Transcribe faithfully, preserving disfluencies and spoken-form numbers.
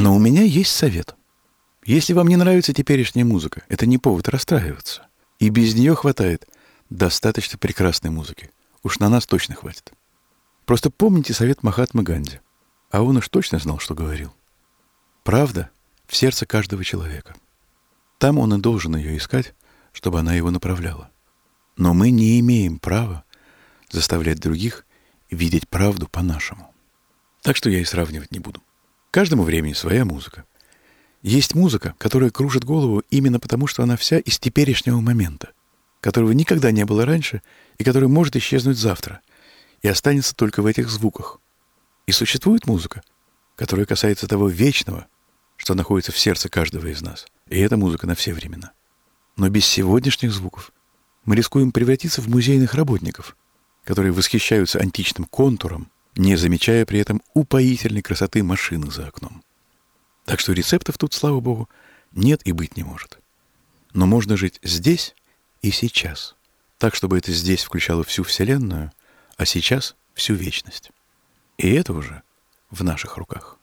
Но у меня есть совет. Если вам не нравится теперешняя музыка, это не повод расстраиваться. И без нее хватает достаточно прекрасной музыки. Уж на нас точно хватит. Просто помните совет Махатмы Ганди. А он уж точно знал, что говорил. Правда в сердце каждого человека. Там он и должен ее искать, чтобы она его направляла. Но мы не имеем права заставлять других видеть правду по-нашему. Так что я и сравнивать не буду. Каждому времени своя музыка. Есть музыка, которая кружит голову именно потому, что она вся из теперешнего момента, которого никогда не было раньше и который может исчезнуть завтра и останется только в этих звуках. И существует музыка, которая касается того вечного, что находится в сердце каждого из нас. И это музыка на все времена. Но без сегодняшних звуков мы рискуем превратиться в музейных работников, которые восхищаются античным контуром, не замечая при этом упоительной красоты машины за окном. Так что рецептов тут, слава богу, нет и быть не может. Но можно жить здесь и сейчас, так, чтобы это здесь включало всю Вселенную, а сейчас всю вечность. И это уже в наших руках.